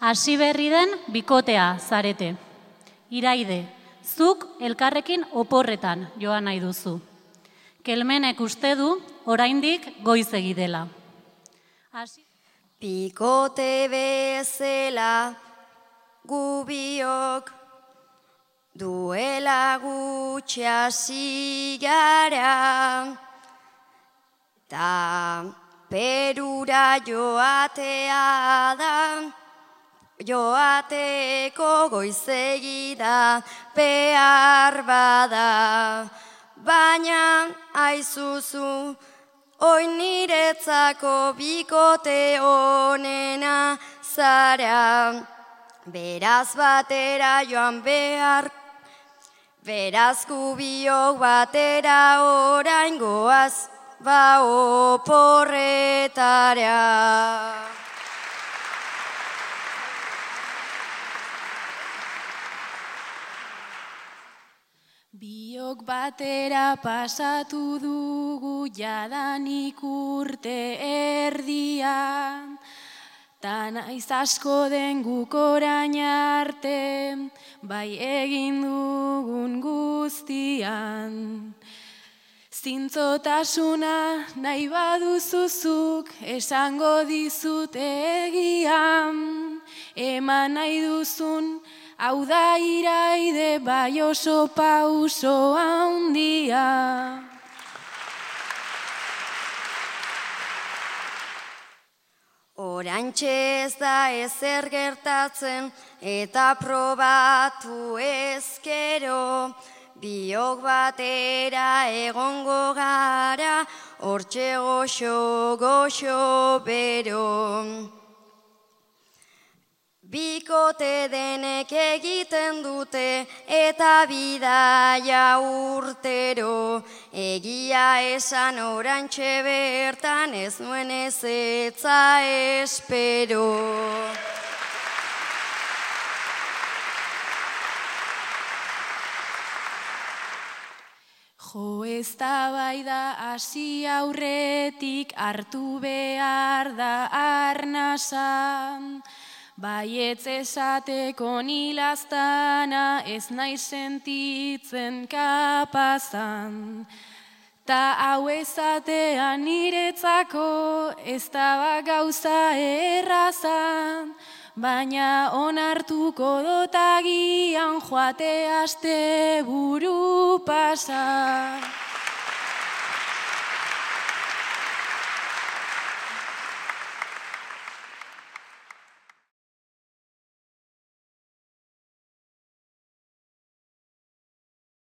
Hasi berri den bikotea zarete. Iraide, zuk elkarrekin oporretan joan nahi duzu. Kelmenek uste du oraindik goizegi dela. Bikote bezala gubiok duela gutxi hasi gara, ta Perura joatea da, joateko goizegi da behar bada, baina aizuzu oin niretzako bikote onena zara, beraz batera joan behar, beraz gubiok batera orain goaz ba oporretara. Biok batera pasatu dugu jadanik urte erdia, ta naiz asko den guk orain arte, bai egin dugun guztian. Zintzotasuna nahi baduzuzuk esango dizut egian, eman nahi duzun hau da Iraide bai oso pauso handia. Oraintxe ez da ezer gertatzen eta probatu ezkero, biok batera egongo gara, hortxe goxo bero. Bikote denek egiten dute eta bidaia urtero, egia esan oraintxe bertan ez nuen ezetza espero. Jo eztabaida hasi aurretik hartu behar da arnasa, baietz esateko nilaztana ez nahi sentitzen kapazan. Ta hau ezatean niretzako ez da gauza errazan, baina onartuko dut agian joate asteburu pasa.